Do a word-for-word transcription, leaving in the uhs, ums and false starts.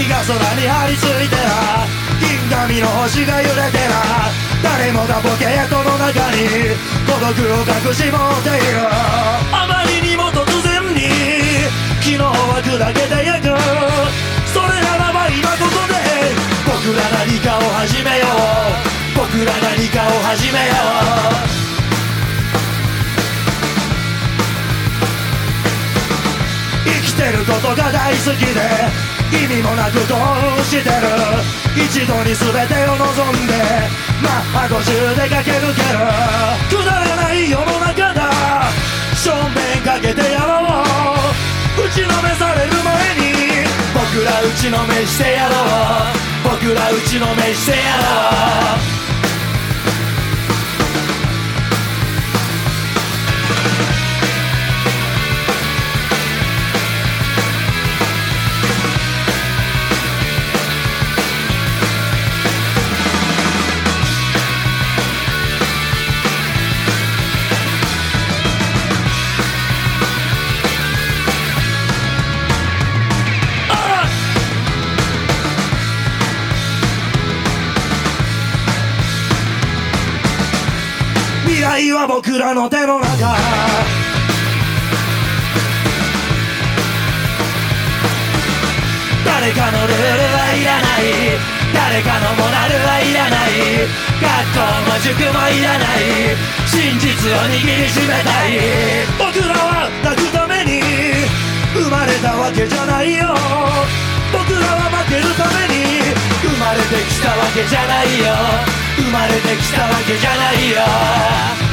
が空に張り付いてな、銀紙の星が揺れてな、誰もがポケットの中に孤独を隠し持っている。あまりにも突然に昨日は砕けてゆく。それならば今ここで僕ら何かを始めよう。僕ら何かを始めよう。生きてることが大好きで意味もなく興奮してる。一度に全てを望んでマッハごじゅうで駆け抜ける。くだらない世の中だ、正面かけてやろう。打ちのめされる前に僕ら打ちのめしてやろう。僕ら打ちのめしてやろう。未来は僕らの手の中。誰かのルールはいらない、誰かのモラルはいらない、学校も塾もいらない、真実を握りしめたい。僕らは泣くために生まれたわけじゃないよ。僕らは負けるために生まれてきたわけじゃないよ。生まれてきたわけじゃないよ。